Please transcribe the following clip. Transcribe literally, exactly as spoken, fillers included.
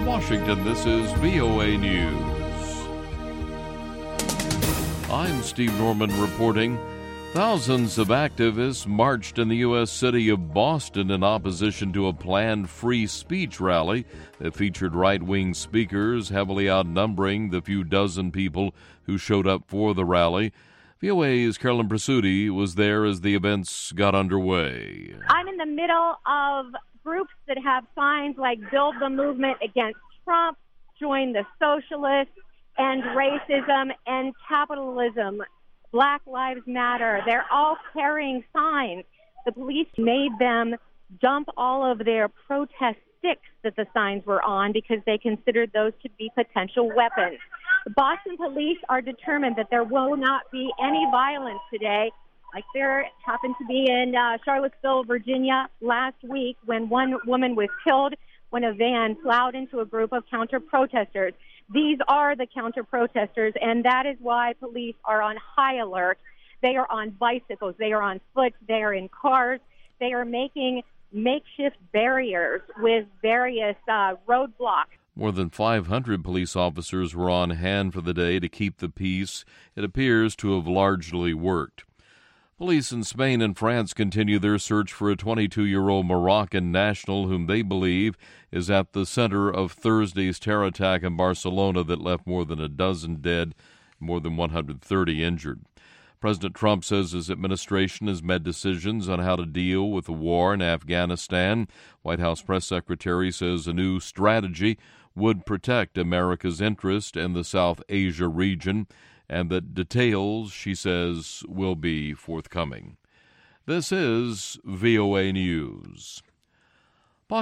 From Washington, this is V O A News. I'm Steve Norman reporting. Thousands of activists marched in the U S city of Boston in opposition to a planned free speech rally that featured right-wing speakers, heavily outnumbering the few dozen people who showed up for the rally. V O A's Carolyn Presutti was there as the events got underway. I'm in the middle of groups that have signs like Build the Movement Against Trump, Join the Socialists, End Racism, End Capitalism, Black Lives Matter. They're all carrying signs. The police made them dump all of their protest sticks that the signs were on because they considered those to be potential weapons. The Boston police are determined that there will not be any violence today, like there happened to be in uh, Charlottesville, Virginia last week when one woman was killed when a van plowed into a group of counter-protesters. These are the counter-protesters, and that is why police are on high alert. They are on bicycles. They are on foot. They are in cars. They are making makeshift barriers with various uh, roadblocks. More than five hundred police officers were on hand for the day to keep the peace. It appears to have largely worked. Police in Spain and France continue their search for a twenty-two-year-old Moroccan national whom they believe is at the center of Thursday's terror attack in Barcelona that left more than a dozen dead, more than one hundred thirty injured. President Trump says his administration has made decisions on how to deal with the war in Afghanistan. White House press secretary says a new strategy would protect America's interest in the South Asia region, and that details, she says, will be forthcoming. This is V O A News.